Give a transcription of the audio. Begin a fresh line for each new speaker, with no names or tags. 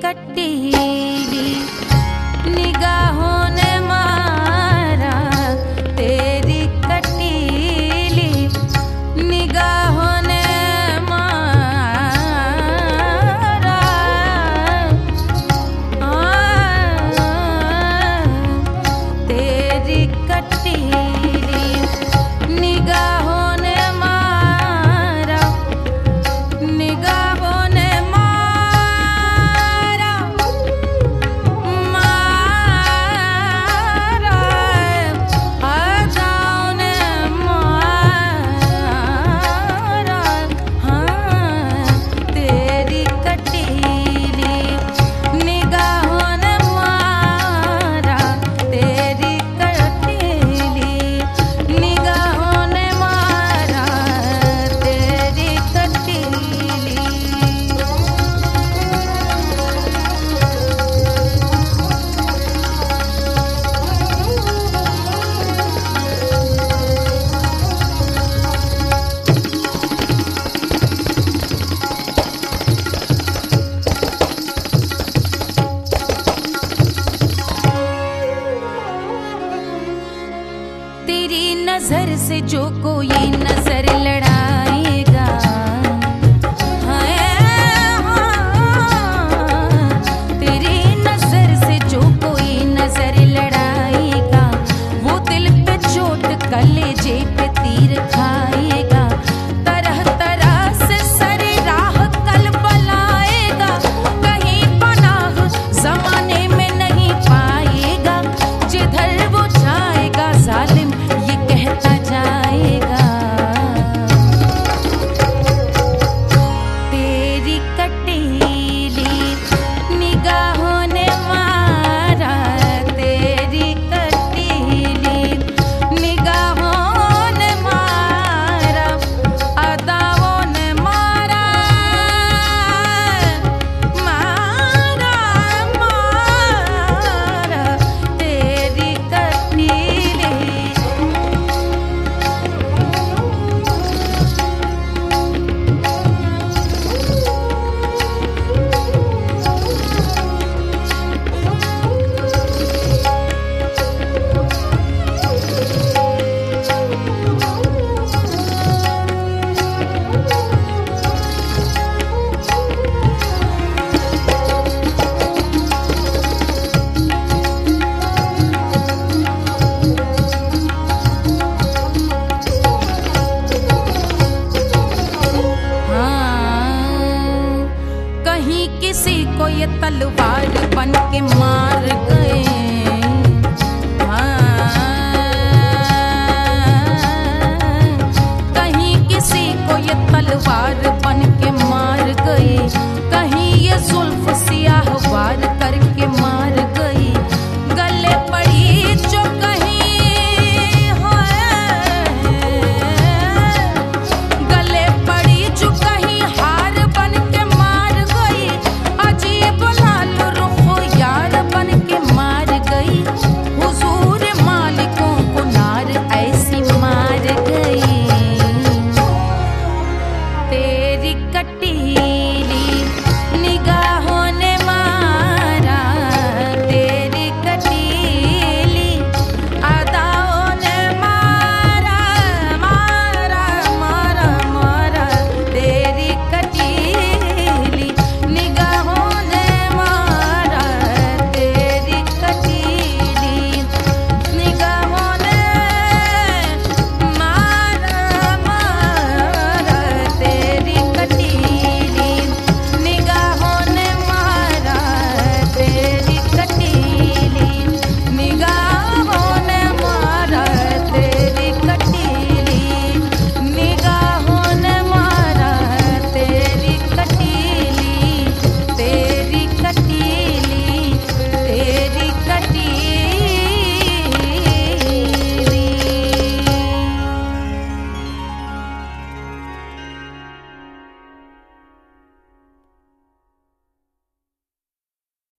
कटीली निगाहों ने मारा, तेरी कटीली निगाहों ने मारा। तेरी कटीली निगाहों ने मारा, निगाहों ने मारा, मारा अदाओं ने मारा। हाँ तेरी कटीली निगाहों ने मारा, तेरी कटीली निगाहों ने मारा, तेरी कटीली। तेरी नजर से जो कोई नजर लड़ाएगा, तेरी नजर से जो कोई नजर लड़ाएगा, वो दिल पे चोट कलेजे पे तीर खाएगा। तरह तरह से सरे राह कल बलाएगा, कहीं पनाह जमाने में नहीं पाएगा। जिधर वो जाएगा जालिम ये कहता जाएगा, तेरी कटीली निगाहों ने मारा, तेरी कटीली निगाहों ने मारा, अदाओं ने मारा, मारा, मारा तेरी कटीली। कहीं किसी को ये तलवार बन के मार गए, कहीं किसी को ये तलवार